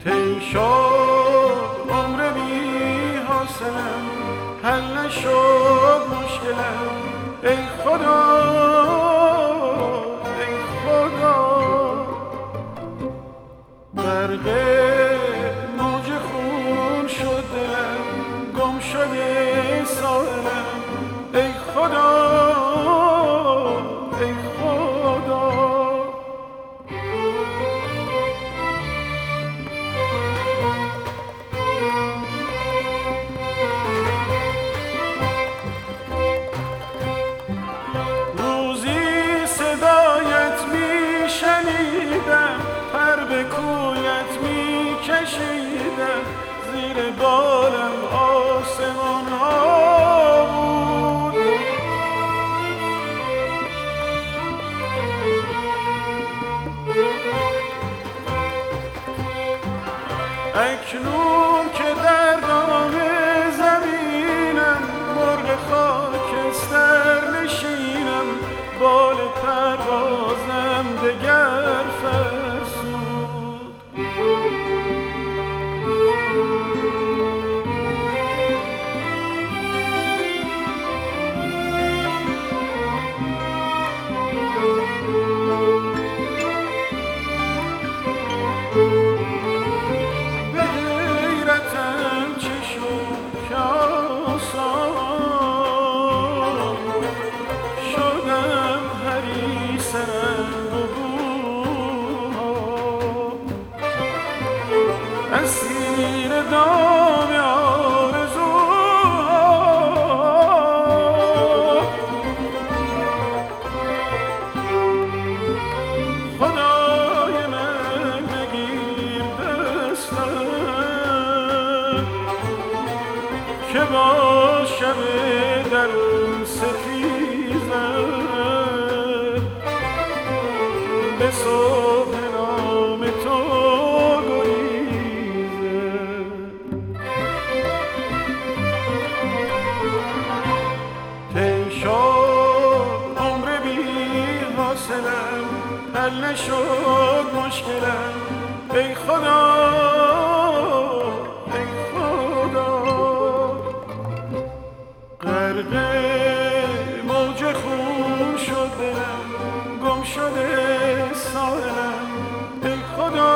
طی شد عمر بی حاصلم، حل نشد مشکلم. ای خدا ای خدا، غرق موج خون شد دلم، گم شده ساحلم. ای خدا ای خدا. روزی صدایت می شنیدم، پر به کویت می کشیدم، زیر بالم آسمان ها بود. اکنون که در دام زمینم، مرغ خاکستر نشینم، بال پروازم دگر فرسود. به غیرتم چه شد که آسان شدم حریص رنگ و بوها، اسیر دام آرزوها. خدای من بگیر دستم که با شب درون ستیزم، به صبح نام تو گریزم. طی شد عمر بی حاصلم، حل نشد مشکلم. ای خدا ای خدا، غرق موج خون شد دلم، گم شده ساحلم. ای خدا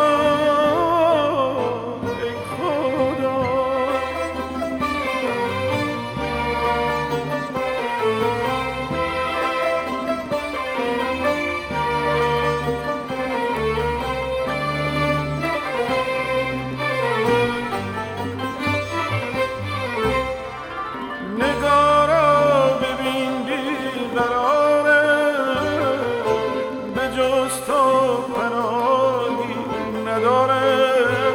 ای خدا. نگارا ببین بیقراره، به جز تو پناهی نداره.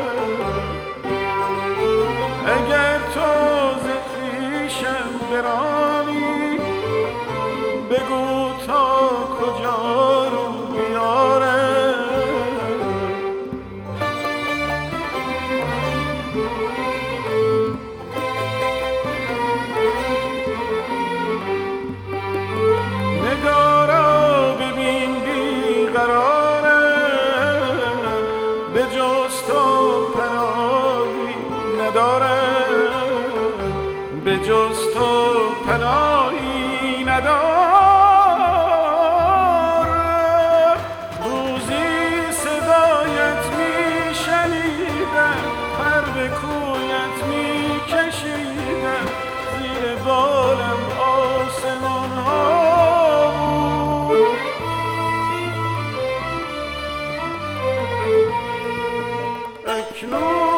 اگر تو ز خویشم برانی، بگو تا کجا رو بیاره. نگارا ببین بیقراره، به جز تو پناهی نداره. به جز تو پناهی نداره. روزی صدایت می شنیدم، پر به کویت می کشیدم، زیر بالم آسمان ها بود. اکنون